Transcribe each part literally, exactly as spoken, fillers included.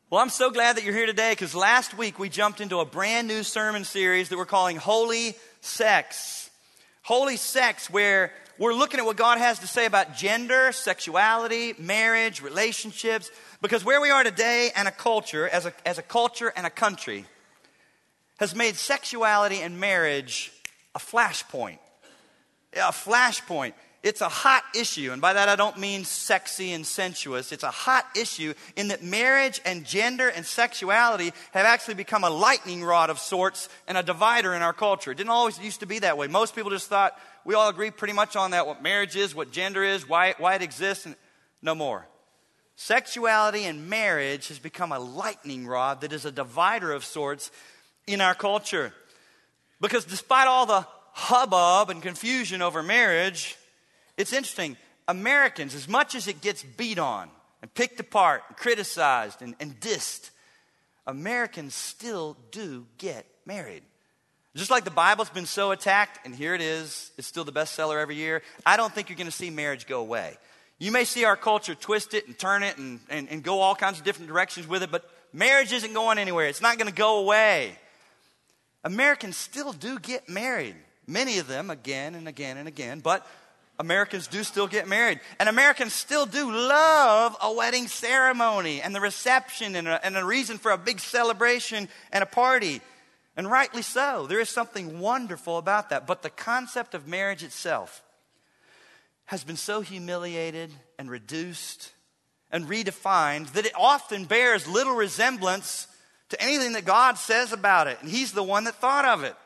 Well, I'm so glad that you're here today because last week we jumped into a brand new sermon series that we're calling Holy Sex. Holy Sex, where we're looking at what God has to say about gender, sexuality, marriage, relationships. Because where we are today and a culture, as a, as a culture and a country, has made sexuality and marriage a flashpoint. A flashpoint. It's a hot issue, and by that I don't mean sexy and sensuous. It's a hot issue in that marriage and gender and sexuality have actually become a lightning rod of sorts and a divider in our culture. It didn't always used to be that way. Most people just thought we all agree pretty much on that, what marriage is, what gender is, why, why it exists, and no more. Sexuality and marriage has become a lightning rod that is a divider of sorts in our culture. Because despite all the hubbub and confusion over marriage, it's interesting, Americans, as much as it gets beat on and picked apart and criticized and, and dissed, Americans still do get married. Just like the Bible's been so attacked, and here it is, it's still the bestseller every year, I don't think you're going to see marriage go away. You may see our culture twist it and turn it and, and, and go all kinds of different directions with it, but marriage isn't going anywhere. It's not going to go away. Americans still do get married. Many of them again and again and again, but Americans do still get married. And Americans still do love a wedding ceremony and the reception and a, and a reason for a big celebration and a party. And rightly so. There is something wonderful about that. But the concept of marriage itself has been so humiliated and reduced and redefined that it often bears little resemblance to anything that God says about it. And He's the one that thought of it.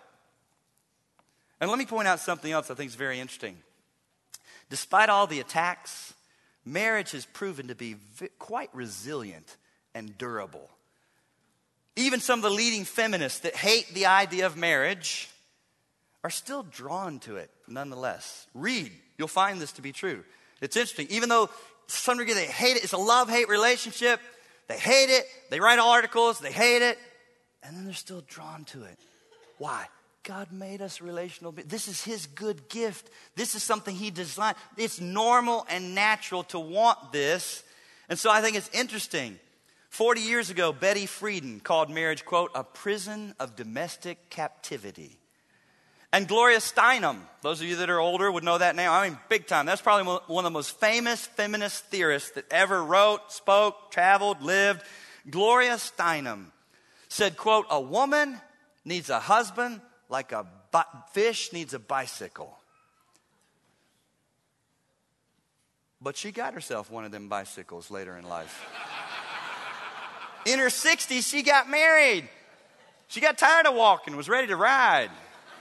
And let me point out something else I think is very interesting. Despite all the attacks, marriage has proven to be v- quite resilient and durable. Even some of the leading feminists that hate the idea of marriage are still drawn to it nonetheless. Read, you'll find this to be true. It's interesting. Even though to some degree they hate it, it's a love-hate relationship. They hate it. They write articles. They hate it. And then they're still drawn to it. Why? God made us relational. This is His good gift. This is something He designed. It's normal and natural to want this. And so I think it's interesting. forty years ago, Betty Friedan called marriage, quote, a prison of domestic captivity. And Gloria Steinem, those of you that are older would know that name. I mean, big time. That's probably one of the most famous feminist theorists that ever wrote, spoke, traveled, lived. Gloria Steinem said, quote, a woman needs a husband like a bi- fish needs a bicycle. But she got herself one of them bicycles later in life. In her sixties, she got married. She got tired of walking, was ready to ride.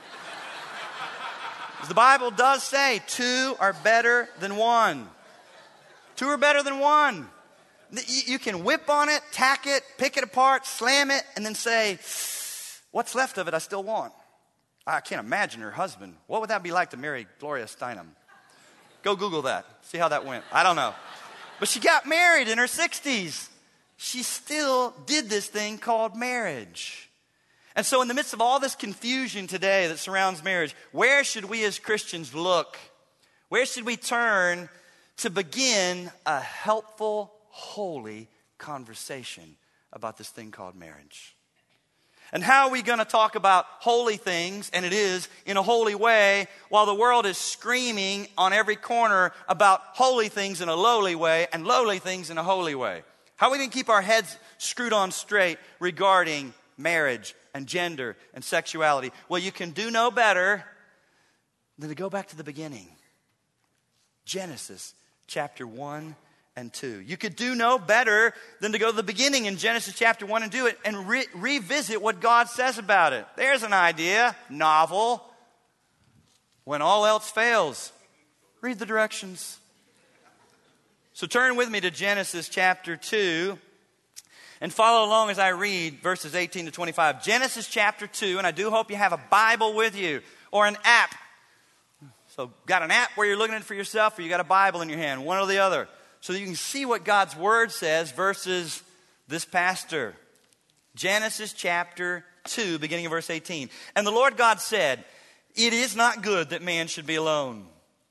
As the Bible does say, two are better than one. Two are better than one. You can whip on it, tack it, pick it apart, slam it, and then say, what's left of it I still want. I can't imagine her husband. What would that be like to marry Gloria Steinem? Go Google that. See how that went. I don't know. But she got married in her sixties. She still did this thing called marriage. And so in the midst of all this confusion today that surrounds marriage, where should we as Christians look? Where should we turn to begin a helpful, holy conversation about this thing called marriage? And how are we going to talk about holy things, and it is, in a holy way, while the world is screaming on every corner about holy things in a lowly way and lowly things in a holy way? How are we going to keep our heads screwed on straight regarding marriage and gender and sexuality? Well, you can do no better than to go back to the beginning. Genesis chapter one and two. You could do no better than to go to the beginning in Genesis chapter one and do it and re- revisit what God says about it. There's an idea, novel. When all else fails, read the directions. So turn with me to Genesis chapter two and follow along as I read verses eighteen to twenty-five. Genesis chapter two, and I do hope you have a Bible with you or an app. So got an app where you're looking at it for yourself, or you got a Bible in your hand, one or the other, so that you can see what God's Word says versus this pastor. Genesis chapter two, beginning of verse eighteen. And the Lord God said, it is not good that man should be alone.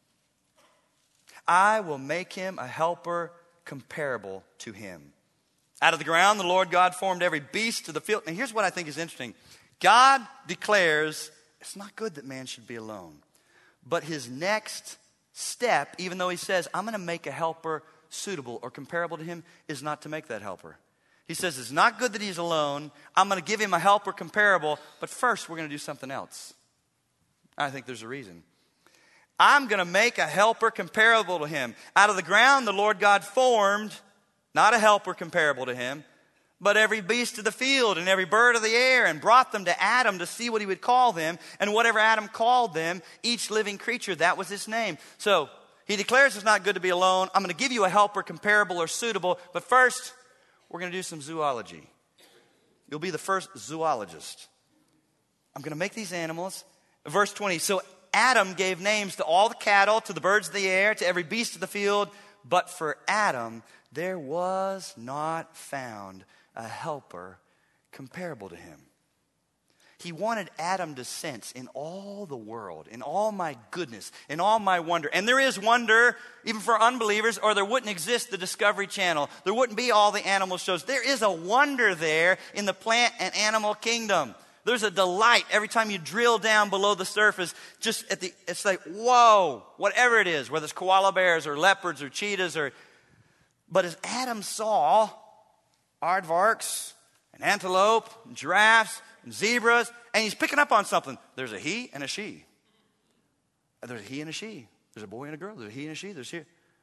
I will make him a helper comparable to him. Out of the ground, the Lord God formed every beast of the field. Now, here's what I think is interesting. God declares it's not good that man should be alone. But his next step, even though he says, I'm going to make a helper suitable or comparable to him, is not to make that helper. He says it's not good that he's alone. I'm going to give him a helper comparable, but first we're going to do something else. I think there's a reason. I'm going to make a helper comparable to him. Out of the ground, the Lord God formed, not a helper comparable to him, but every beast of the field and every bird of the air, and brought them to Adam to see what he would call them. And whatever Adam called them, each living creature, that was his name. So he declares it's not good to be alone. I'm going to give you a helper comparable or suitable. But first, we're going to do some zoology. You'll be the first zoologist. I'm going to make these animals. Verse twenty, so Adam gave names to all the cattle, to the birds of the air, to every beast of the field. But for Adam, there was not found a helper comparable to him. He wanted Adam to sense in all the world, in all my goodness, in all my wonder. And there is wonder, even for unbelievers, or there wouldn't exist the Discovery Channel. There wouldn't be all the animal shows. There is a wonder there in the plant and animal kingdom. There's a delight every time you drill down below the surface. Just at the, it's like, whoa, whatever it is, whether it's koala bears or leopards or cheetahs or. But as Adam saw aardvarks and antelope and giraffes and zebras, and he's picking up on something. There's a he and a she. There's a he and a she. There's a boy and a girl. There's a he and a she. There's here.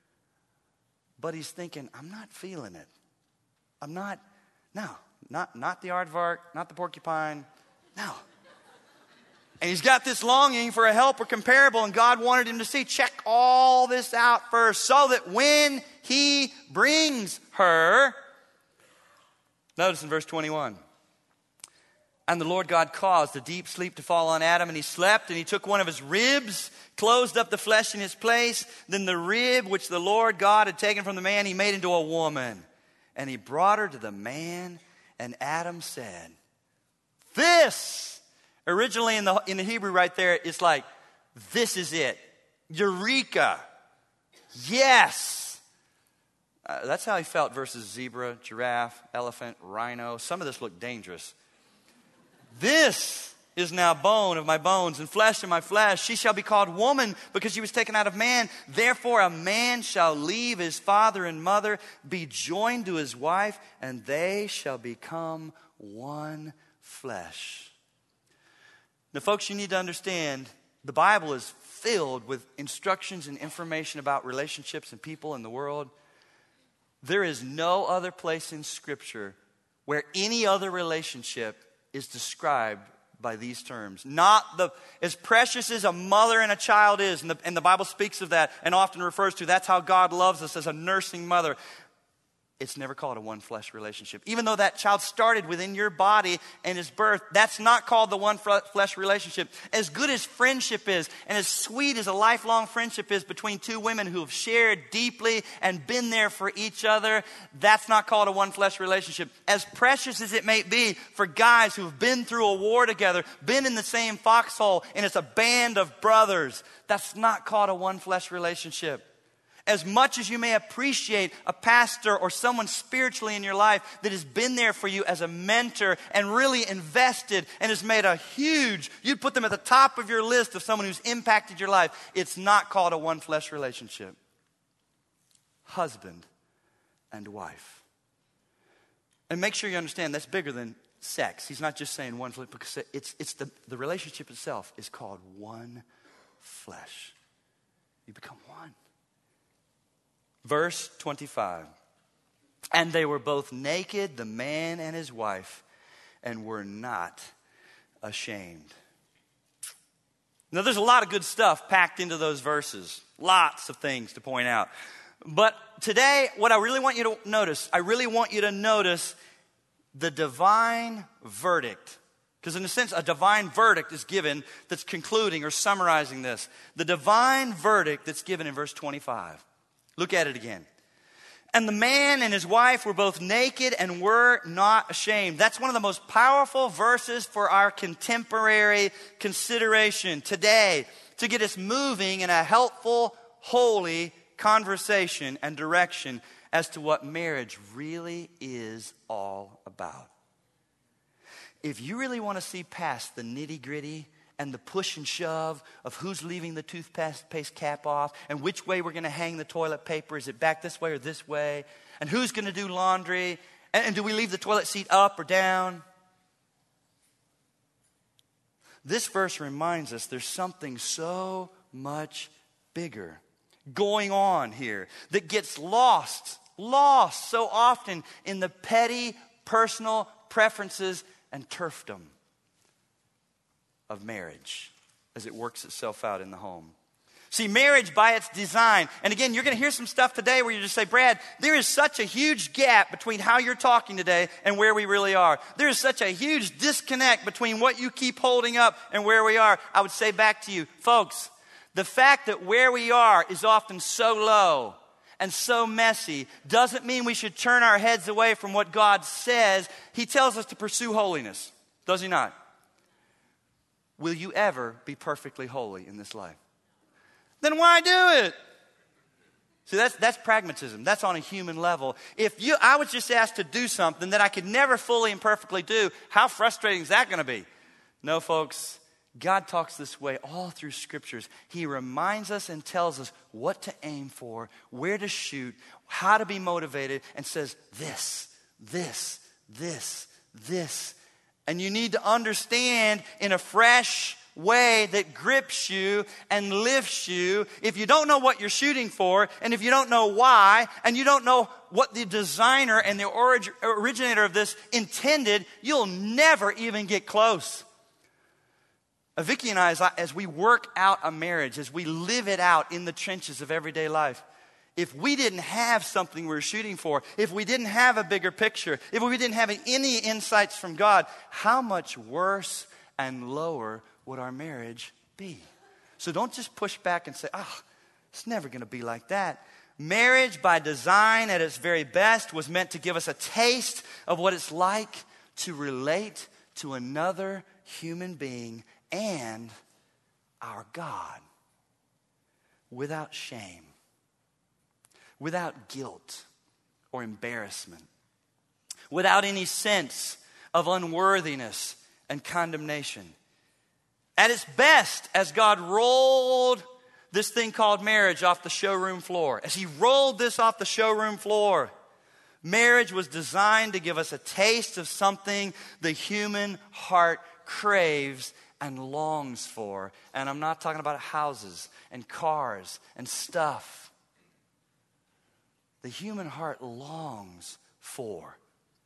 But he's thinking, I'm not feeling it. I'm not, no, not, not the aardvark, not the porcupine, no. And he's got this longing for a helper comparable, and God wanted him to see, check all this out first, so that when he brings her, notice in verse twenty-one, and the Lord God caused a deep sleep to fall on Adam, and he slept, and he took one of his ribs, closed up the flesh in his place. Then the rib which the Lord God had taken from the man, he made into a woman. And he brought her to the man, and Adam said, this, originally in the, in the Hebrew right there, it's like, this is it. Eureka. Yes. Uh, that's how he felt versus zebra, giraffe, elephant, rhino. Some of this looked dangerous. This is now bone of my bones and flesh of my flesh. She shall be called woman because she was taken out of man. Therefore a man shall leave his father and mother, be joined to his wife, and they shall become one flesh. Now, folks, you need to understand the Bible is filled with instructions and information about relationships and people in the world. There is no other place in Scripture where any other relationship is described by these terms. Not the, as precious as a mother and a child is, and the, and the Bible speaks of that and often refers to, that's how God loves us as a nursing mother. It's never called a one flesh relationship. Even though that child started within your body and his birth, that's not called the one flesh relationship. As good as friendship is, and as sweet as a lifelong friendship is between two women who have shared deeply and been there for each other, that's not called a one flesh relationship. As precious as it may be for guys who have been through a war together, been in the same foxhole, and it's a band of brothers, that's not called a one flesh relationship. As much as you may appreciate a pastor or someone spiritually in your life that has been there for you as a mentor and really invested and has made a huge, you'd put them at the top of your list of someone who's impacted your life, it's not called a one flesh relationship. Husband and wife. And make sure you understand that's bigger than sex. He's not just saying one flesh, because it's, it's the, the relationship itself is called one flesh. You become one. Verse twenty-five, and they were both naked, the man and his wife, and were not ashamed. Now, there's a lot of good stuff packed into those verses. Lots of things to point out. But today, what I really want you to notice, I really want you to notice the divine verdict. Because in a sense, a divine verdict is given that's concluding or summarizing this. The divine verdict that's given in verse twenty-five. Look at it again. And the man and his wife were both naked and were not ashamed. That's one of the most powerful verses for our contemporary consideration today to get us moving in a helpful, holy conversation and direction as to what marriage really is all about. If you really want to see past the nitty-gritty and the push and shove of who's leaving the toothpaste cap off and which way we're going to hang the toilet paper, is it back this way or this way, and who's going to do laundry, and, and do we leave the toilet seat up or down? This verse reminds us there's something so much bigger going on here that gets lost, lost so often in the petty personal preferences and turfdom of marriage as it works itself out in the home. See, marriage by its design, and again, you're going to hear some stuff today where you just say, Brad, there is such a huge gap between how you're talking today and where we really are. There is such a huge disconnect between what you keep holding up and where we are. I would say back to you, folks, the fact that where we are is often so low and so messy doesn't mean we should turn our heads away from what God says. He tells us to pursue holiness, does he not? Will you ever be perfectly holy in this life? Then why do it? See, that's, that's pragmatism. That's on a human level. If you, I was just asked to do something that I could never fully and perfectly do, how frustrating is that going to be? No, folks, God talks this way all through scriptures. He reminds us and tells us what to aim for, where to shoot, how to be motivated, and says this, this, this, this. And you need to understand in a fresh way that grips you and lifts you. If you don't know what you're shooting for, and if you don't know why, and you don't know what the designer and the orig- originator of this intended, you'll never even get close. Uh, Vicki and I, as, I, as we work out a marriage, as we live it out in the trenches of everyday life, if we didn't have something we were shooting for, if we didn't have a bigger picture, if we didn't have any insights from God, how much worse and lower would our marriage be? So don't just push back and say, oh, it's never going to be like that. Marriage, by design, at its very best, was meant to give us a taste of what it's like to relate to another human being and our God without shame, without guilt or embarrassment, without any sense of unworthiness and condemnation. At its best, as God rolled this thing called marriage off the showroom floor, as he rolled this off the showroom floor, marriage was designed to give us a taste of something the human heart craves and longs for. And I'm not talking about houses and cars and stuff. The human heart longs for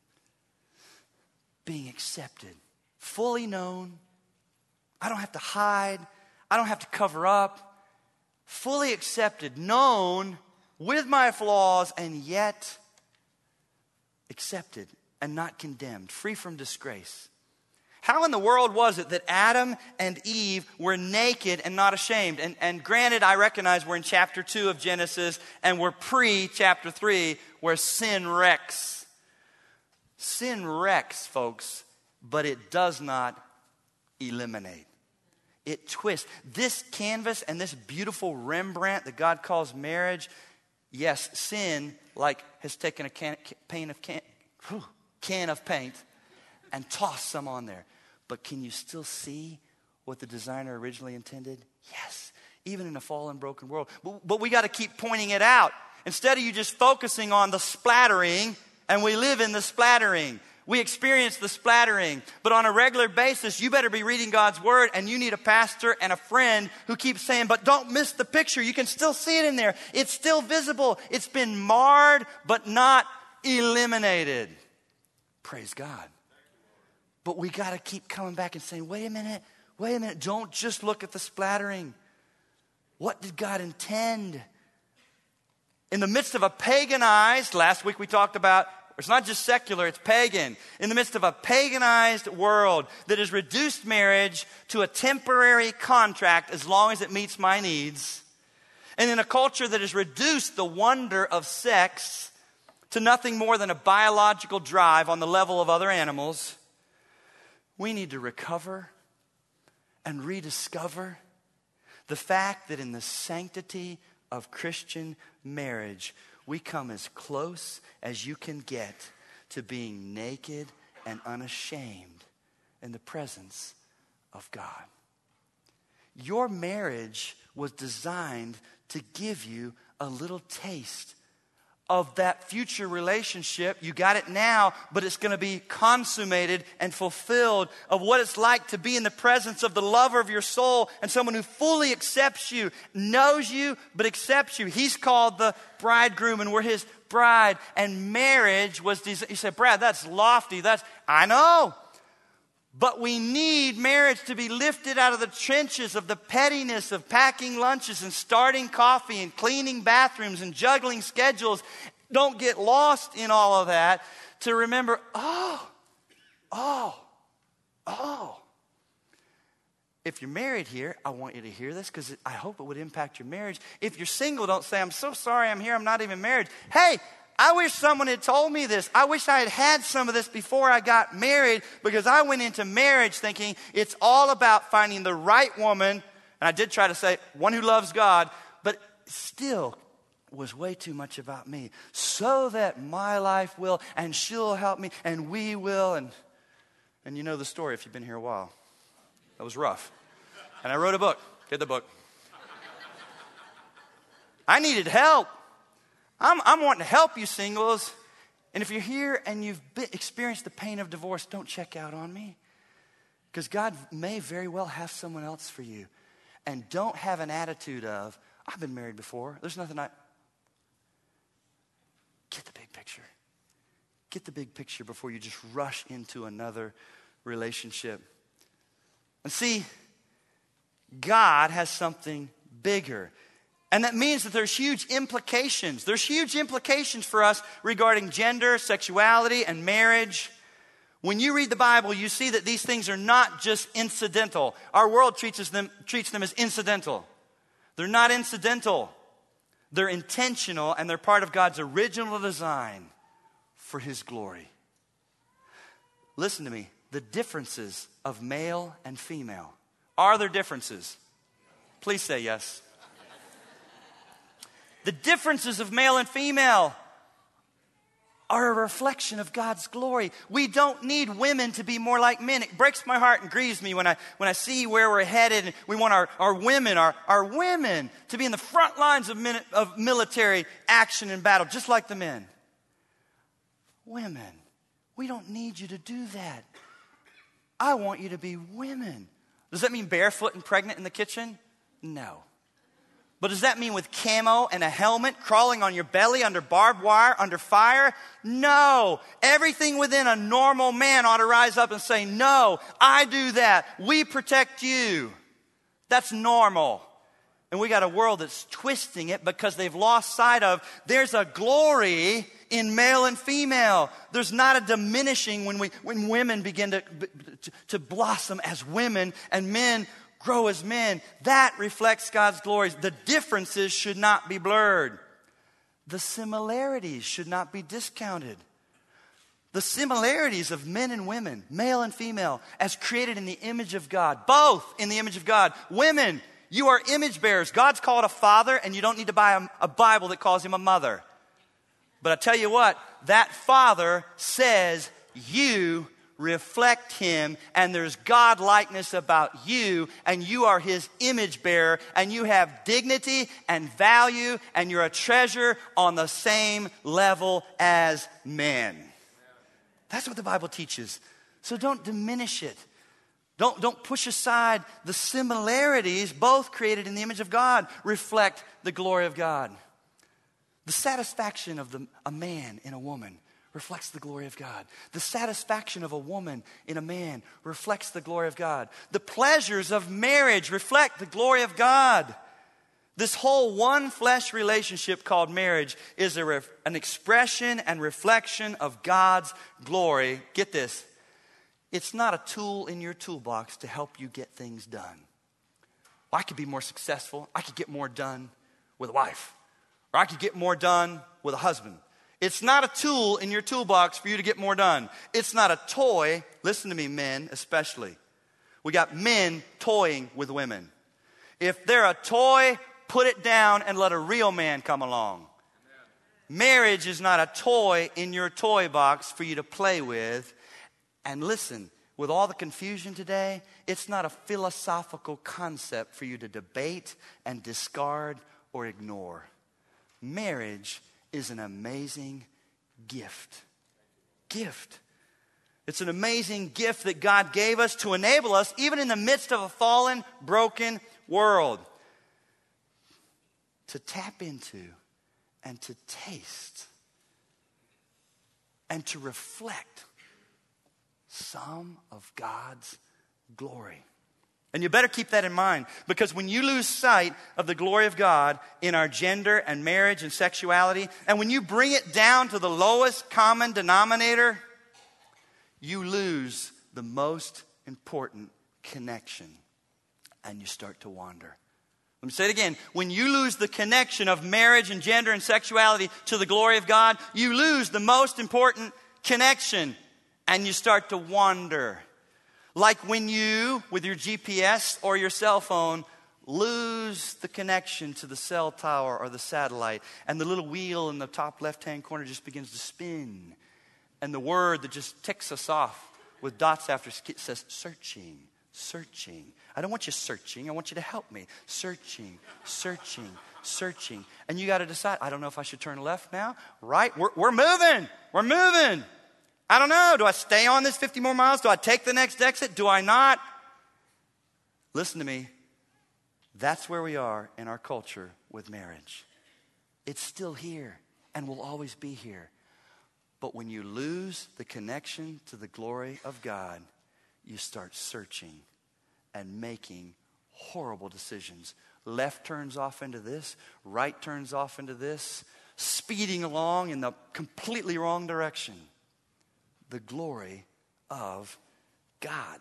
being accepted, fully known. I don't have to hide. I don't have to cover up. Fully accepted, known with my flaws, and yet accepted and not condemned, free from disgrace. How in the world was it that Adam and Eve were naked and not ashamed? And, and granted, I recognize we're in chapter two of Genesis and we're pre-chapter three where sin wrecks. Sin wrecks, folks, but it does not eliminate. It twists. This canvas and this beautiful Rembrandt that God calls marriage, yes, sin, like, has taken a can, can, of, can, whew, can of paint and tossed some on there. But can you still see what the designer originally intended? Yes, even in a fallen, broken world. But, but we got to keep pointing it out. Instead of you just focusing on the splattering, and we live in the splattering. We experience the splattering. But on a regular basis, you better be reading God's word, and you need a pastor and a friend who keeps saying, but don't miss the picture. You can still see it in there. It's still visible. It's been marred, but not eliminated. Praise God. But we got to keep coming back and saying, wait a minute, wait a minute. Don't just look at the splattering. What did God intend? In the midst of a paganized, last week we talked about, it's not just secular, it's pagan. In the midst of a paganized world that has reduced marriage to a temporary contract as long as it meets my needs, and in a culture that has reduced the wonder of sex to nothing more than a biological drive on the level of other animals, we need to recover and rediscover the fact that in the sanctity of Christian marriage, we come as close as you can get to being naked and unashamed in the presence of God. Your marriage was designed to give you a little taste of that future relationship. You got it now, but it's going to be consummated and fulfilled, of what it's like to be in the presence of the lover of your soul and someone who fully accepts you, knows you, but accepts you. He's called the bridegroom and we're his bride. And marriage was designed. You say, Brad, that's lofty. That's, I know. But we need marriage to be lifted out of the trenches of the pettiness of packing lunches and starting coffee and cleaning bathrooms and juggling schedules. Don't get lost in all of that. To remember, oh, oh, oh. If you're married here, I want you to hear this because I hope it would impact your marriage. If you're single, don't say, I'm so sorry I'm here, I'm not even married. Hey, I wish someone had told me this. I wish I had had some of this before I got married, because I went into marriage thinking it's all about finding the right woman. And I did try to say one who loves God, but still was way too much about me. So that my life will, and she'll help me, and we will. And, and you know the story if you've been here a while. That was rough. And I wrote a book. Get the book. I needed help. I'm, I'm wanting to help you singles. And if you're here and you've been, experienced the pain of divorce, don't check out on me. Because God may very well have someone else for you. And don't have an attitude of, I've been married before. There's nothing I... Get the big picture. Get the big picture before you just rush into another relationship. And see, God has something bigger. And that means that there's huge implications. There's huge implications for us regarding gender, sexuality, and marriage. When you read the Bible, you see that these things are not just incidental. Our world treats them, treats them as incidental. They're not incidental. They're intentional, and they're part of God's original design for his glory. Listen to me. The differences of male and female. Are there differences? Please say yes. The differences of male and female are a reflection of God's glory. We don't need women to be more like men. It breaks my heart and grieves me when I when I see where we're headed. And we want our, our women, our, our women to be in the front lines of, min, of military action and battle, just like the men. Women, we don't need you to do that. I want you to be women. Does that mean barefoot and pregnant in the kitchen? No. But does that mean with camo and a helmet, crawling on your belly under barbed wire, under fire? No. Everything within a normal man ought to rise up and say, no, I do that. We protect you. That's normal. And we got a world that's twisting it because they've lost sight of there's a glory in male and female. There's not a diminishing when we when women begin to, to, to blossom as women and men grow as men. That reflects God's glory. The differences should not be blurred. The similarities should not be discounted. The similarities of men and women, male and female, as created in the image of God, both in the image of God. Women, you are image bearers. God's called a father, and you don't need to buy a, a Bible that calls him a mother. But I tell you what, that father says you reflect him, and there's God-likeness about you, and you are his image bearer, and you have dignity and value, and you're a treasure on the same level as men. That's what the Bible teaches. So don't diminish it. Don't, don't push aside the similarities, both created in the image of God, reflect the glory of God. The satisfaction of the, a man in a woman reflects the glory of God. The satisfaction of a woman in a man reflects the glory of God. The pleasures of marriage reflect the glory of God. This whole one flesh relationship called marriage is a ref, an expression and reflection of God's glory. Get this. It's not a tool in your toolbox to help you get things done. Well, I could be more successful. I could get more done with a wife. Or I could get more done with a husband. It's not a tool in your toolbox for you to get more done. It's not a toy. Listen to me, men especially. We got men toying with women. If they're a toy, put it down and let a real man come along. Marriage is not a toy in your toy box for you to play with. And listen, with all the confusion today, it's not a philosophical concept for you to debate and discard or ignore. Marriage is an amazing gift. Gift. It's an amazing gift that God gave us to enable us, even in the midst of a fallen, broken world, to tap into and to taste and to reflect some of God's glory. And you better keep that in mind, because when you lose sight of the glory of God in our gender and marriage and sexuality, and when you bring it down to the lowest common denominator, you lose the most important connection and you start to wander. Let me say it again. When you lose the connection of marriage and gender and sexuality to the glory of God, you lose the most important connection and you start to wander. Like when you, with your G P S or your cell phone, lose the connection to the cell tower or the satellite, and the little wheel in the top left-hand corner just begins to spin. And the word that just ticks us off with dots after it says, searching, searching. I don't want you searching. I want you to help me. Searching, searching, searching. And you got to decide, I don't know if I should turn left now, right? We're, we're moving. We're moving. I don't know. Do I stay on this fifty more miles? Do I take the next exit? Do I not? Listen to me. That's where we are in our culture with marriage. It's still here and will always be here. But when you lose the connection to the glory of God, you start searching and making horrible decisions. Left turns off into this, right turns off into this, speeding along in the completely wrong direction. The glory of God.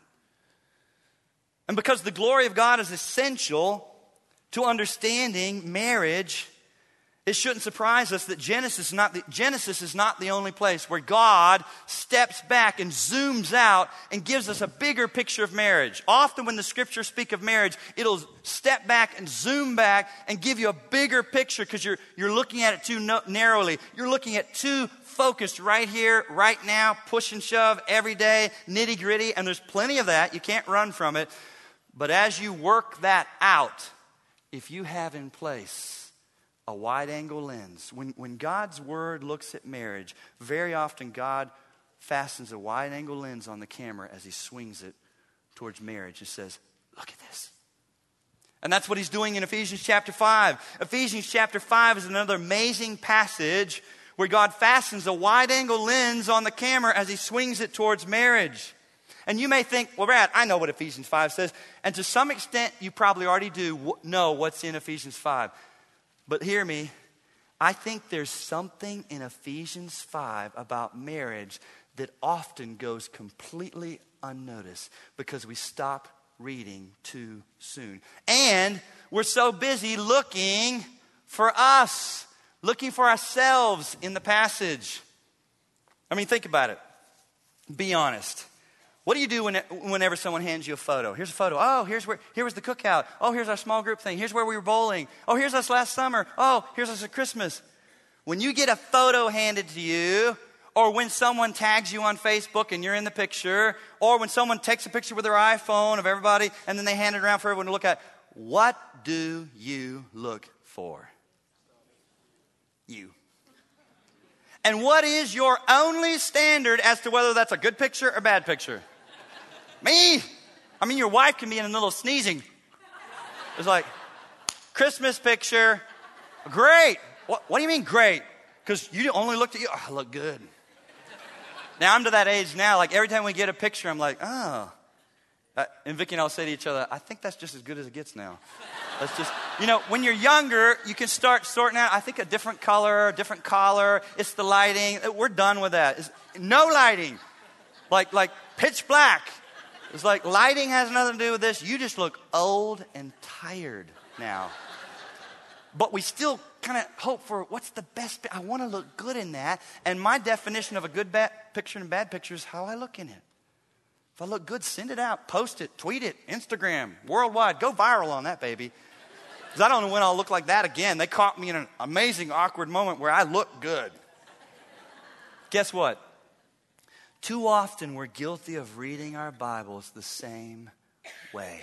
And because the glory of God is essential to understanding marriage, it shouldn't surprise us that Genesis is not the, Genesis is not the only place where God steps back and zooms out and gives us a bigger picture of marriage. Often when the scriptures speak of marriage, it'll step back and zoom back and give you a bigger picture because you're, you're looking at it too no, narrowly. You're looking at too focused right here, right now, push and shove every day, nitty gritty, and there's plenty of that. You can't run from it. But as you work that out, if you have in place a wide-angle lens. When, when God's word looks at marriage, very often God fastens a wide-angle lens on the camera as he swings it towards marriage and says, look at this. And that's what he's doing in Ephesians chapter five. Ephesians chapter five is another amazing passage where God fastens a wide-angle lens on the camera as he swings it towards marriage. And you may think, well, Brad, I know what Ephesians five says. And to some extent, you probably already do know what's in Ephesians five. But hear me, I think there's something in Ephesians five about marriage that often goes completely unnoticed because we stop reading too soon. And we're so busy looking for us, looking for ourselves in the passage. I mean, think about it. Be honest. What do you do when, whenever someone hands you a photo? Here's a photo. Oh, here's where, here was the cookout. Oh, here's our small group thing. Here's where we were bowling. Oh, here's us last summer. Oh, here's us at Christmas. When you get a photo handed to you, or when someone tags you on Facebook and you're in the picture, or when someone takes a picture with their iPhone of everybody and then they hand it around for everyone to look at, what do you look for? You. And what is your only standard as to whether that's a good picture or bad picture? Me? I mean, your wife can be in a little sneezing. It's like, Christmas picture, great. What, what do you mean great? Because you only looked at you. Oh, I look good. Now, I'm to that age now, like every time we get a picture, I'm like, oh. Uh, and Vicki and I'll say to each other, I think that's just as good as it gets now. That's just, you know, when you're younger, you can start sorting out, I think a different color, a different collar, it's the lighting. We're done with that. It's no lighting. Like, like pitch black. It's like lighting has nothing to do with this. You just look old and tired now. But we still kind of hope for what's the best. I want to look good in that. And my definition of a good bad picture and a bad picture is how I look in it. If I look good, send it out, post it, tweet it, Instagram, worldwide. Go viral on that, baby. Because I don't know when I'll look like that again. They caught me in an amazing, awkward moment where I look good. Guess what? Too often we're guilty of reading our Bibles the same way.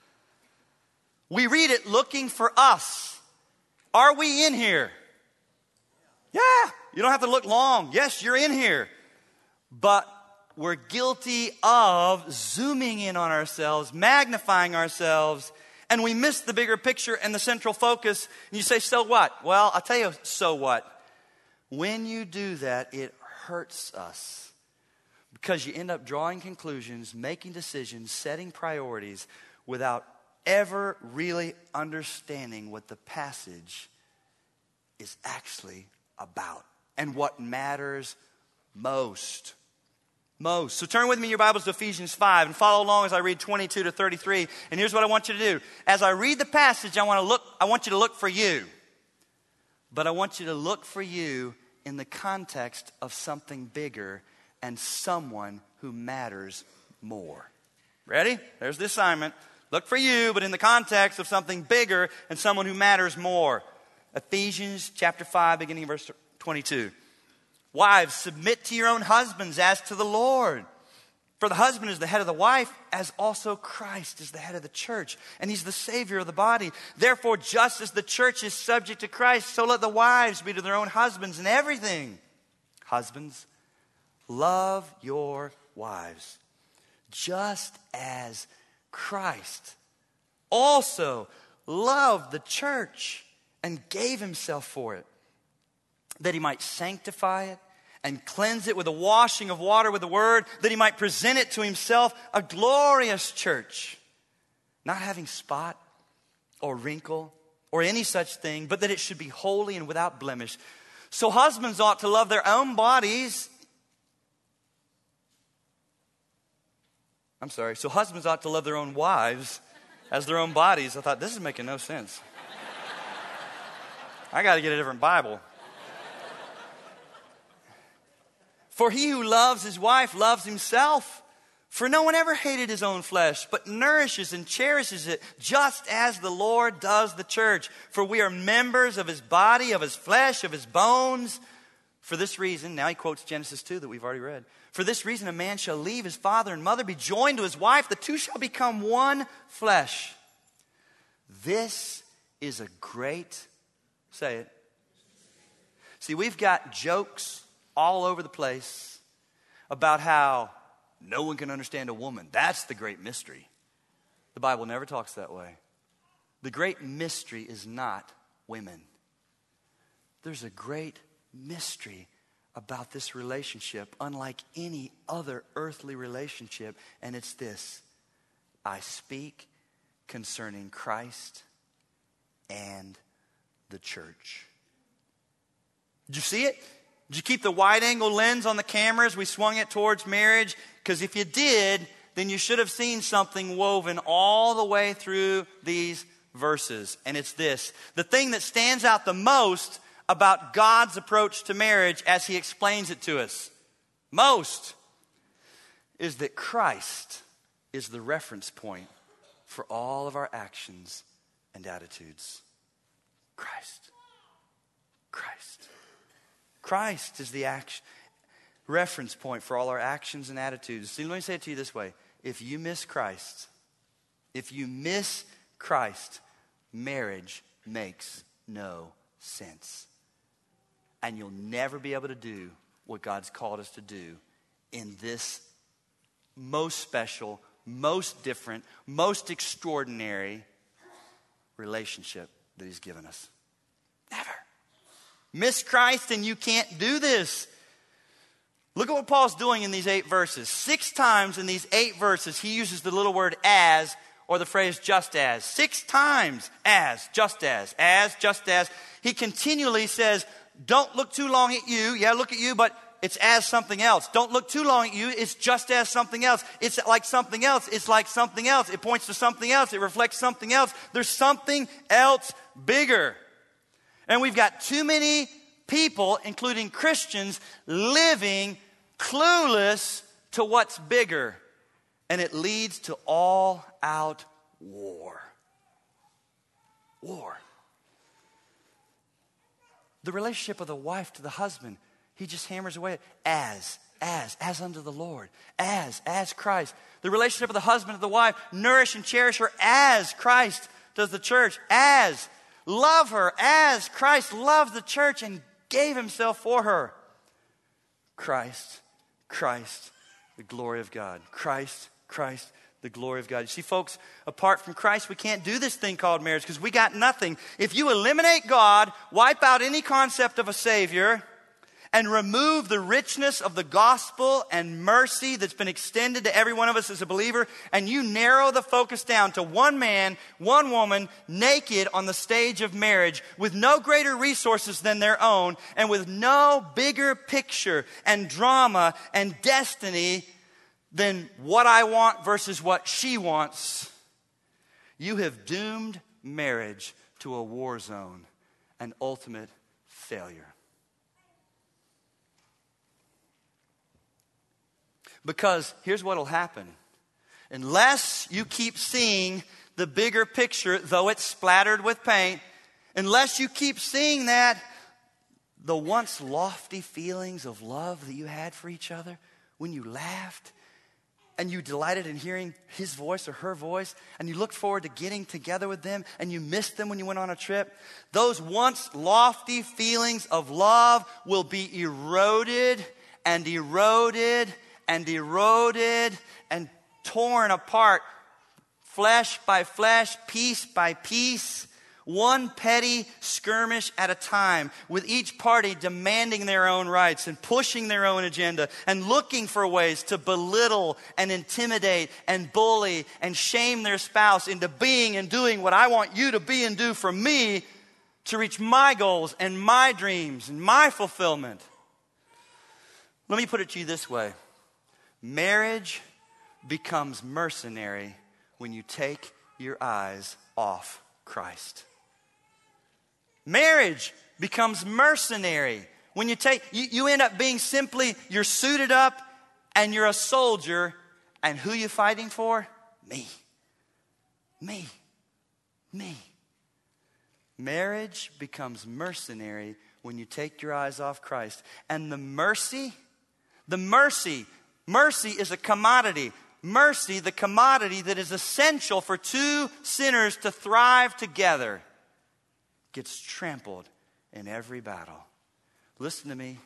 We read it looking for us. Are we in here? Yeah, you don't have to look long. Yes, you're in here. But we're guilty of zooming in on ourselves, magnifying ourselves, and we miss the bigger picture and the central focus. And you say, so what? Well, I'll tell you, so what? When you do that, it hurts us. Because you end up drawing conclusions, making decisions, setting priorities without ever really understanding what the passage is actually about and what matters most. Most. So turn with me in your Bibles to Ephesians five and follow along as I read twenty-two to thirty-three. And here's what I want you to do. As I read the passage, I want to look, I want you to look for you. But I want you to look for you in the context of something bigger and someone who matters more. Ready? There's the assignment. Look for you, but in the context of something bigger and someone who matters more. Ephesians chapter five, beginning of verse twenty-two. Wives, submit to your own husbands as to the Lord. For the husband is the head of the wife, as also Christ is the head of the church, and he's the Savior of the body. Therefore, just as the church is subject to Christ, so let the wives be to their own husbands in everything. Husbands, love your wives, just as Christ also loved the church and gave himself for it, that he might sanctify it and cleanse it with the washing of water with the word, that he might present it to himself a glorious church, not having spot or wrinkle or any such thing, but that it should be holy and without blemish. So husbands ought to love their own bodies. I'm sorry. So husbands ought to love their own wives as their own bodies. I thought, this is making no sense. I got to get a different Bible. For he who loves his wife loves himself. For no one ever hated his own flesh, but nourishes and cherishes it, just as the Lord does the church. For we are members of his body, of his flesh, of his bones. For this reason, now he quotes Genesis two that we've already read. For this reason, a man shall leave his father and mother, be joined to his wife. The two shall become one flesh. This is a great, say it. See, we've got jokes all over the place about how no one can understand a woman. That's the great mystery. The Bible never talks that way. The great mystery is not women. There's a great mystery about this relationship, unlike any other earthly relationship, and it's this: I speak concerning Christ and the church. Did you see it? Did you keep the wide-angle lens on the camera as we swung it towards marriage? Because if you did, then you should have seen something woven all the way through these verses. And it's this: the thing that stands out the most about God's approach to marriage as he explains it to us, most, is that Christ is the reference point for all of our actions and attitudes. Christ. Christ. Christ is the action, reference point for all our actions and attitudes. See, let me say it to you this way. If you miss Christ, if you miss Christ, marriage makes no sense. And you'll never be able to do what God's called us to do in this most special, most different, most extraordinary relationship that he's given us. Never. Miss Christ and you can't do this. Look at what Paul's doing in these eight verses. Six times in these eight verses, he uses the little word as, or the phrase just as. Six times. As, just as, as, just as. He continually says, don't look too long at you. Yeah, look at you, but it's as something else. Don't look too long at you. It's just as something else. It's like something else. It's like something else. It points to something else. It reflects something else. There's something else bigger. And we've got too many people, including Christians, living clueless to what's bigger. And it leads to all-out war. War. The relationship of the wife to the husband, he just hammers away at as, as, as unto the Lord, as, as Christ. The relationship of the husband to the wife, nourish and cherish her as Christ does the church, as, love her as Christ loved the church and gave himself for her. Christ, Christ, the glory of God. Christ, Christ, the glory of God. You see, folks, apart from Christ, we can't do this thing called marriage because we got nothing. If you eliminate God, wipe out any concept of a Savior, and remove the richness of the gospel and mercy that's been extended to every one of us as a believer, and you narrow the focus down to one man, one woman, naked on the stage of marriage, with no greater resources than their own, and with no bigger picture and drama and destiny than what I want versus what she wants, you have doomed marriage to a war zone and ultimate failure. Because here's what will happen. Unless you keep seeing the bigger picture, though it's splattered with paint, unless you keep seeing that, the once lofty feelings of love that you had for each other when you laughed and you delighted in hearing his voice or her voice, and you looked forward to getting together with them, and you missed them when you went on a trip, those once lofty feelings of love will be eroded and eroded and eroded and torn apart, flesh by flesh, piece by piece, one petty skirmish at a time, with each party demanding their own rights and pushing their own agenda and looking for ways to belittle and intimidate and bully and shame their spouse into being and doing what I want you to be and do for me to reach my goals and my dreams and my fulfillment. Let me put it to you this way. Marriage becomes mercenary when you take your eyes off Christ. Marriage becomes mercenary when you take, you, you end up being simply, you're suited up and you're a soldier, and who you fighting for? Me. Me. Me. Marriage becomes mercenary when you take your eyes off Christ. And the mercy, the mercy, mercy is a commodity. Mercy, the commodity that is essential for two sinners to thrive together, gets trampled in every battle. Listen to me.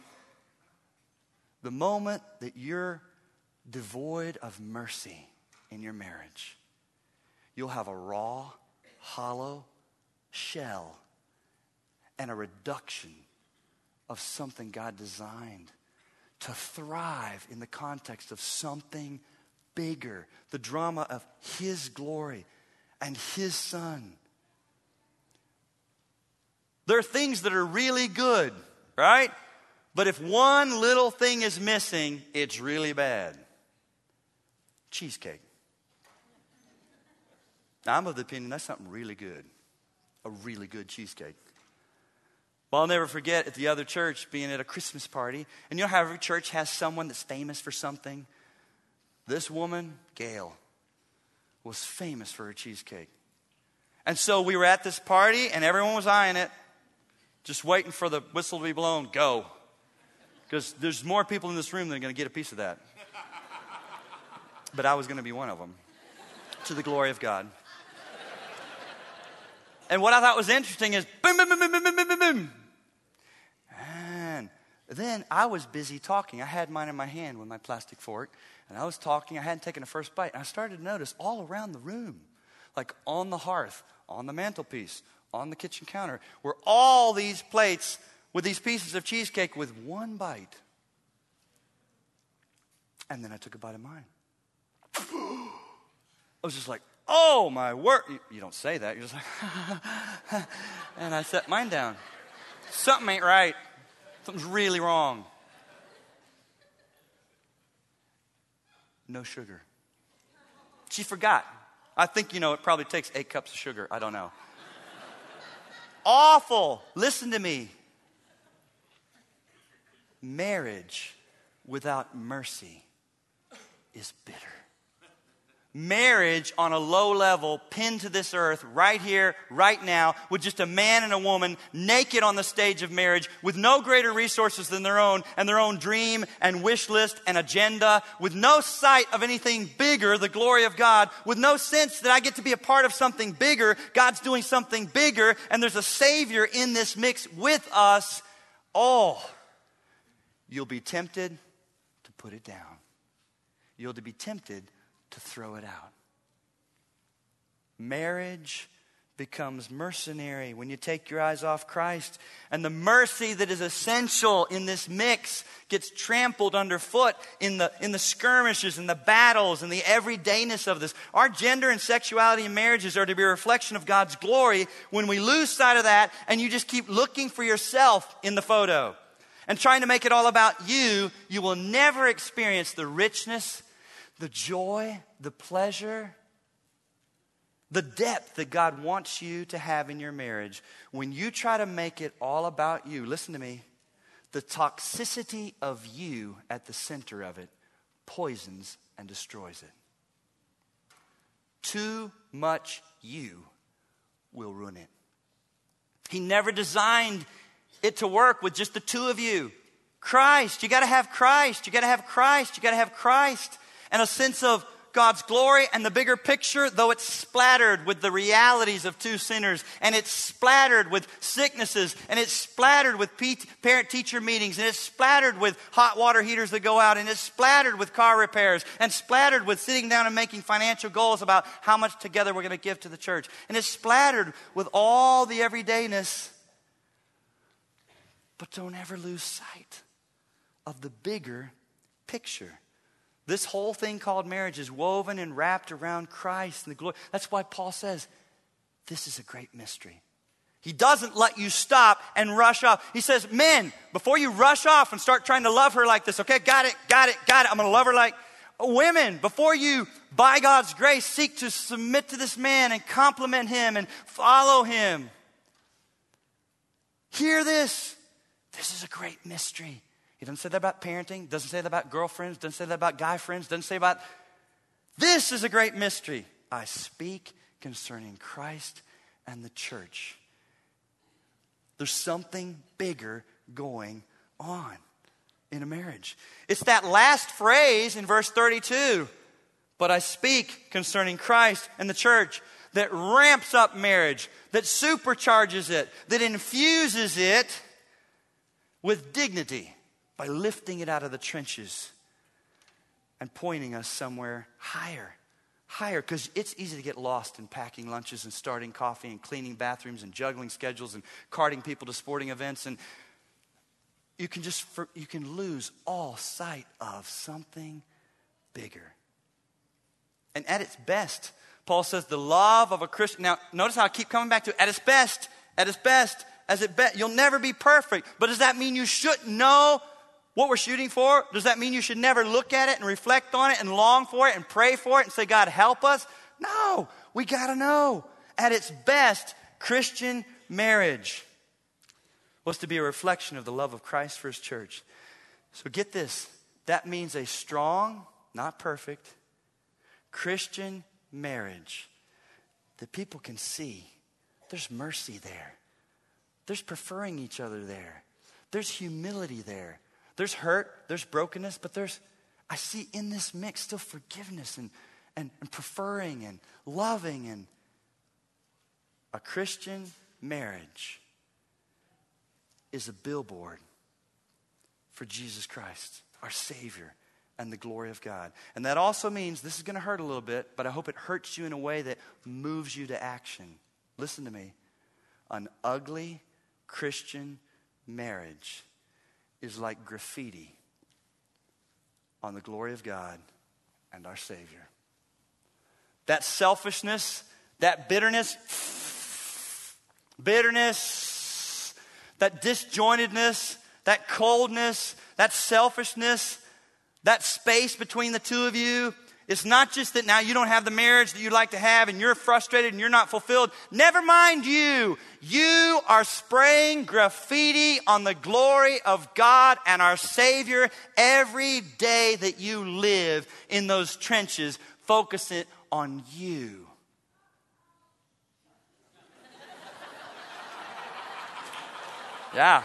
The moment that you're devoid of mercy in your marriage, you'll have a raw, hollow shell and a reduction of something God designed to thrive in the context of something bigger, the drama of His glory and His Son. There are things that are really good, right? But if one little thing is missing, it's really bad. Cheesecake. Now, I'm of the opinion that's something really good. A really good cheesecake. Well, I'll never forget at the other church being at a Christmas party. And you know how every church has someone that's famous for something? This woman, Gail, was famous for her cheesecake. And so we were at this party and everyone was eyeing it, just waiting for the whistle to be blown. Go. Because there's more people in this room that are going to get a piece of that. But I was going to be one of them. To the glory of God. And what I thought was interesting is boom, boom, boom, boom, boom, boom, boom, boom. And then I was busy talking. I had mine in my hand with my plastic fork. And I was talking. I hadn't taken the first bite. And I started to notice all around the room, like on the hearth, on the mantelpiece, on the kitchen counter, were all these plates with these pieces of cheesecake with one bite. And then I took a bite of mine. I was just like, oh my word. You, you don't say that. You're just like, and I set mine down. Something ain't right. Something's really wrong. No sugar. She forgot. I think, you know, it probably takes eight cups of sugar. I don't know. Awful. Listen to me. Marriage without mercy is bitter. marriage on a low level, pinned to this earth, right here, right now, with just a man and a woman naked on the stage of marriage, with no greater resources than their own, and their own dream and wish list and agenda, with no sight of anything bigger, the glory of God, with no sense that I get to be a part of something bigger, God's doing something bigger, and there's a Savior in this mix with us all. You'll be tempted to put it down. You'll be tempted to throw it out. Marriage becomes mercenary when you take your eyes off Christ, and the mercy that is essential in this mix gets trampled underfoot in the in the skirmishes and the battles and the everydayness of this. Our gender and sexuality in marriages are to be a reflection of God's glory. When we lose sight of that and you just keep looking for yourself in the photo and trying to make it all about you, you will never experience the richness, the joy, the pleasure, the depth that God wants you to have in your marriage. When you try to make it all about you, listen to me, the toxicity of you at the center of it poisons and destroys it. Too much you will ruin it. He never designed it to work with just the two of you. Christ, you got to have Christ, you got to have Christ, you got to have Christ. And a sense of God's glory and the bigger picture, though it's splattered with the realities of two sinners, and it's splattered with sicknesses, and it's splattered with parent-teacher meetings, and it's splattered with hot water heaters that go out, and it's splattered with car repairs, and splattered with sitting down and making financial goals about how much together we're going to give to the church. And it's splattered with all the everydayness. But don't ever lose sight of the bigger picture. This whole thing called marriage is woven and wrapped around Christ and the glory. That's why Paul says, this is a great mystery. He doesn't let you stop and rush off. He says, men, before you rush off and start trying to love her like this, okay, got it, got it, got it, I'm going to love her like women. Before you, by God's grace, seek to submit to this man and compliment him and follow him, hear this. This is a great mystery. He doesn't say that about parenting, doesn't say that about girlfriends, doesn't say that about guy friends, doesn't say about, this is a great mystery. I speak concerning Christ and the church. There's something bigger going on in a marriage. It's that last phrase in verse thirty-two, but I speak concerning Christ and the church, that ramps up marriage, that supercharges it, that infuses it with dignity, by lifting it out of the trenches and pointing us somewhere higher. Higher, because it's easy to get lost in packing lunches and starting coffee and cleaning bathrooms and juggling schedules and carting people to sporting events. And you can just, you can lose all sight of something bigger. And at its best, Paul says the love of a Christian. Now, notice how I keep coming back to it. At its best, at its best, as it best. You'll never be perfect. But does that mean you shouldn't know what we're shooting for? Does that mean you should never look at it and reflect on it and long for it and pray for it and say, God, help us? No, we got to know. At its best, Christian marriage was to be a reflection of the love of Christ for his church. So get this. That means a strong, not perfect, Christian marriage that people can see. There's mercy there. There's preferring each other there. There's humility there. There's hurt, there's brokenness, but there's, I see in this mix still forgiveness and, and, and preferring and loving. And a Christian marriage is a billboard for Jesus Christ, our Savior, and the glory of God. And that also means, this is going to hurt a little bit, but I hope it hurts you in a way that moves you to action. Listen to me. An ugly Christian marriage is like graffiti on the glory of God and our Savior. That selfishness, that bitterness, bitterness, that disjointedness, that coldness, that selfishness, that space between the two of you. It's not just that now you don't have the marriage that you'd like to have and you're frustrated and you're not fulfilled. Never mind you. You are spraying graffiti on the glory of God and our Savior every day that you live in those trenches, focusing on you. Yeah.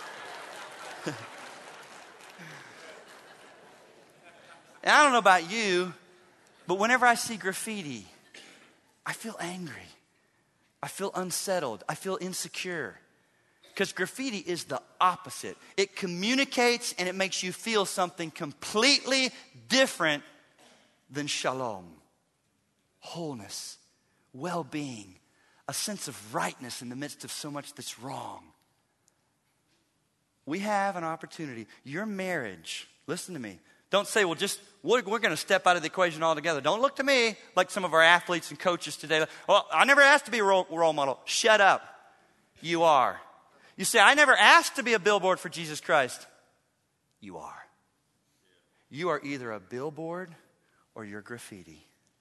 And I don't know about you, but whenever I see graffiti, I feel angry. I feel unsettled. I feel insecure. Because graffiti is the opposite. It communicates and it makes you feel something completely different than shalom. Wholeness, well-being, a sense of rightness in the midst of so much that's wrong. We have an opportunity. Your marriage, listen to me. Don't say, well, just, we're, we're going to step out of the equation altogether. Don't look to me like some of our athletes and coaches today. Well, I never asked to be a role, role model. Shut up. You are. You say, I never asked to be a billboard for Jesus Christ. You are. You are either a billboard or you're graffiti.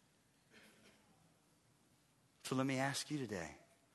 So let me ask you today.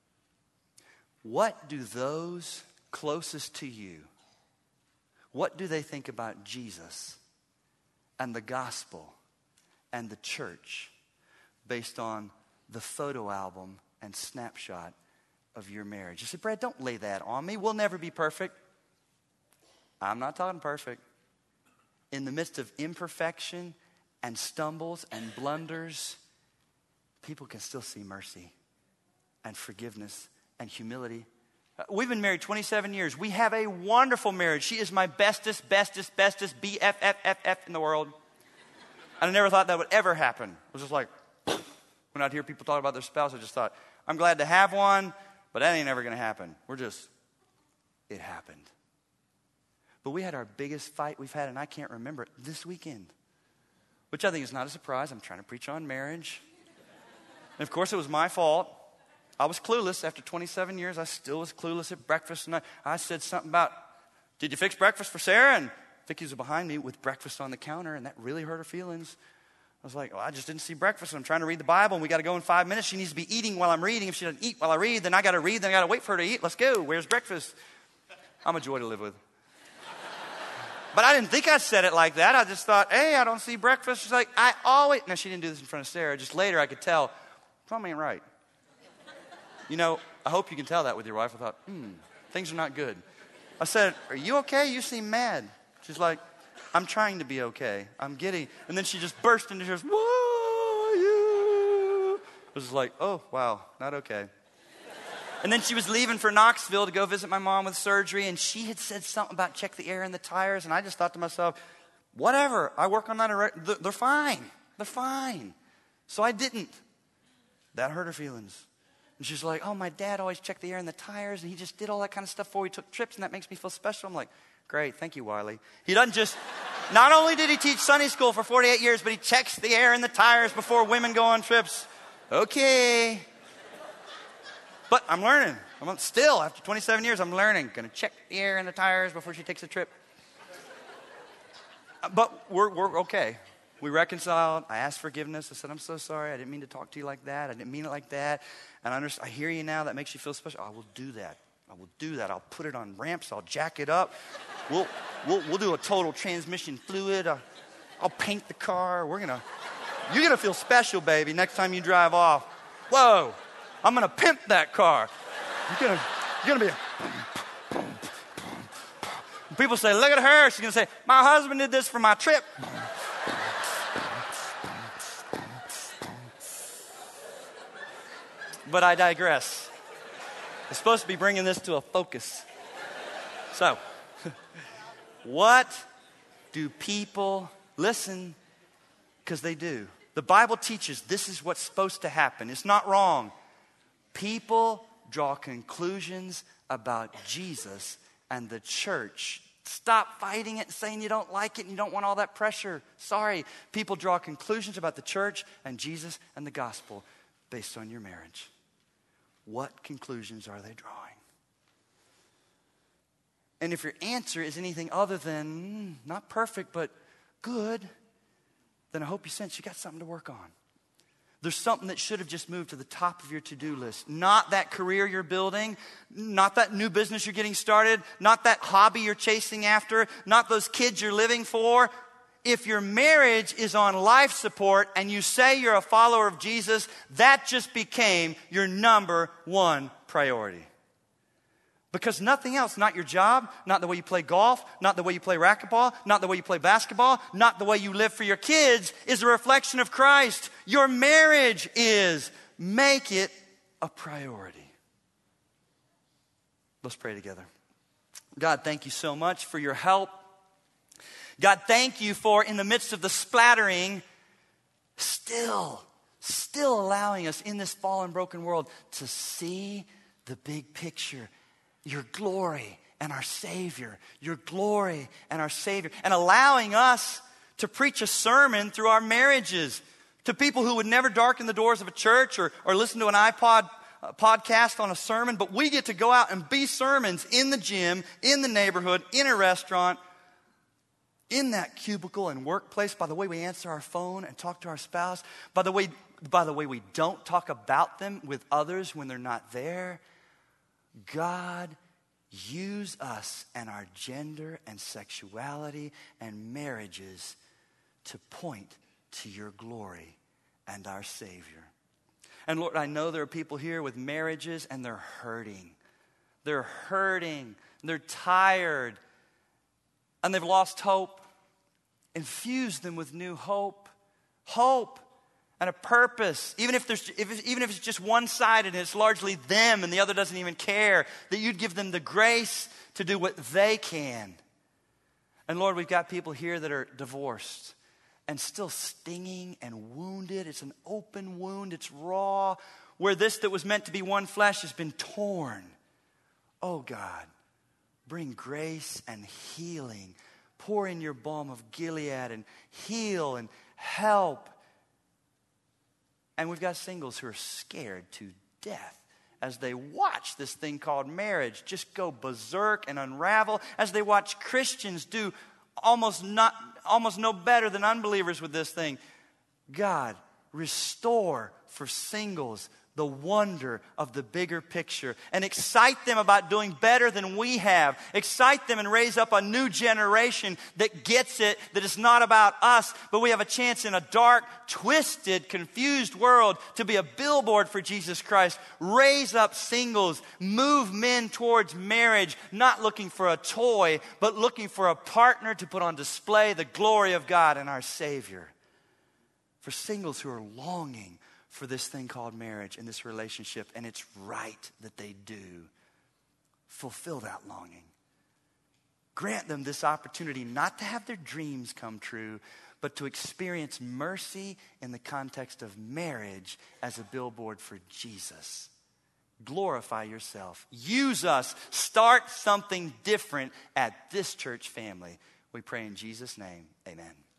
What do those closest to you, what do they think about Jesus and the gospel and the church based on the photo album and snapshot of your marriage? You say, Brad, don't lay that on me. We'll never be perfect. I'm not talking perfect. In the midst of imperfection and stumbles and blunders, people can still see mercy and forgiveness and humility. We've been married twenty-seven years. We have a wonderful marriage. She is my bestest, bestest, bestest B F F F F in the world. And I never thought that would ever happen. It was just like, when I'd hear people talk about their spouse, I just thought, I'm glad to have one, but that ain't ever going to happen. We're just, it happened. But we had our biggest fight we've had, and I can't remember it, this weekend. Which I think is not a surprise. I'm trying to preach on marriage. And of course, it was my fault. I was clueless. After twenty-seven years, I still was clueless at breakfast. And I, I said something about, did you fix breakfast for Sarah? And Vicky was behind me with breakfast on the counter, and that really hurt her feelings. I was like, well, I just didn't see breakfast, and I'm trying to read the Bible, and we got to go in five minutes. She needs to be eating while I'm reading. If she doesn't eat while I read, then I got to read, then I got to wait for her to eat. Let's go. Where's breakfast? I'm a joy to live with. But I didn't think I said it like that. I just thought, hey, I don't see breakfast. She's like, I always... No, she didn't do this in front of Sarah. Just later, I could tell, something ain't right. You know, I hope you can tell that with your wife. I thought, hmm, things are not good. I said, are you okay? You seem mad. She's like, I'm trying to be okay. I'm giddy. And then she just burst into tears. Why you? I was like, oh, wow, not okay. And then she was leaving for Knoxville to go visit my mom with surgery, and she had said something about check the air in the tires, and I just thought to myself, whatever, I work on that. They're fine. They're fine. So I didn't. That hurt her feelings. And she's like, oh, my dad always checked the air in the tires, and he just did all that kind of stuff before we took trips, and that makes me feel special. I'm like, great, thank you, Wiley. He doesn't just, not only did he teach Sunday school for forty-eight years, but he checks the air in the tires before women go on trips. Okay. But I'm learning. I'm still, after twenty-seven years, I'm learning. Going to check the air in the tires before she takes a trip. But we're, we're okay. We reconciled. I asked forgiveness. I said, I'm so sorry. I didn't mean to talk to you like that. I didn't mean it like that. And I, understand, I hear you now. That makes you feel special. I will do that. I will do that. I'll put it on ramps. I'll jack it up. We'll, we'll, we'll do a total transmission fluid. I'll, I'll paint the car. We're going to, you're going to feel special, baby, next time you drive off. Whoa, I'm going to pimp that car. You're going to, you're going to be a... People say, look at her. She's going to say, my husband did this for my trip. But I digress. I'm supposed to be bringing this to a focus. So, what do people listen? Because they do. The Bible teaches this is what's supposed to happen. It's not wrong. People draw conclusions about Jesus and the church. Stop fighting it and saying you don't like it and you don't want all that pressure. Sorry. People draw conclusions about the church and Jesus and the gospel based on your marriage. What conclusions are they drawing? And if your answer is anything other than mm, not perfect but good, then I hope you sense you got something to work on. There's something that should have just moved to the top of your to-do list. Not that career you're building, not that new business you're getting started, not that hobby you're chasing after, not those kids you're living for. if your marriage is on life support and you say you're a follower of Jesus, that just became your number one priority. Because nothing else, not your job, not the way you play golf, not the way you play racquetball, not the way you play basketball, not the way you live for your kids, is a reflection of Christ. Your marriage is. Make it a priority. Let's pray together. God, thank you so much for your help. God, thank you for, in the midst of the splattering, still, still allowing us in this fallen, broken world to see the big picture. Your glory and our Savior. Your glory and our Savior. And allowing us to preach a sermon through our marriages to people who would never darken the doors of a church or, or listen to an iPod uh, podcast on a sermon. But we get to go out and be sermons in the gym, in the neighborhood, in a restaurant, in that cubicle and workplace, by the way we answer our phone and talk to our spouse, by the way, by the way we don't talk about them with others when they're not there. God, use us and our gender and sexuality and marriages to point to your glory and our Savior. And Lord, I know there are people here with marriages and they're hurting. They're hurting. They're tired. And they've lost hope. Infuse them with new hope. Hope. And a purpose, even if there's, if, even if it's just one-sided and it's largely them and the other doesn't even care, that you'd give them the grace to do what they can. And Lord, we've got people here that are divorced and still stinging and wounded. It's an open wound, it's raw, where this that was meant to be one flesh has been torn. Oh God, bring grace and healing. Pour in your balm of Gilead and heal and help. And we've got singles who are scared to death as they watch this thing called marriage just go berserk and unravel, as they watch Christians do almost not, almost no better than unbelievers with this thing. God, restore for singles the wonder of the bigger picture and excite them about doing better than we have. Excite them and raise up a new generation that gets it, that it's not about us, but we have a chance in a dark, twisted, confused world to be a billboard for Jesus Christ. Raise up singles, move men towards marriage, not looking for a toy, but looking for a partner to put on display the glory of God and our Savior. For singles who are longing for this thing called marriage and this relationship, and it's right that they do. Fulfill that longing. Grant them this opportunity not to have their dreams come true, but to experience mercy in the context of marriage as a billboard for Jesus. Glorify yourself. Use us. Start something different at this church family. We pray in Jesus' name. Amen.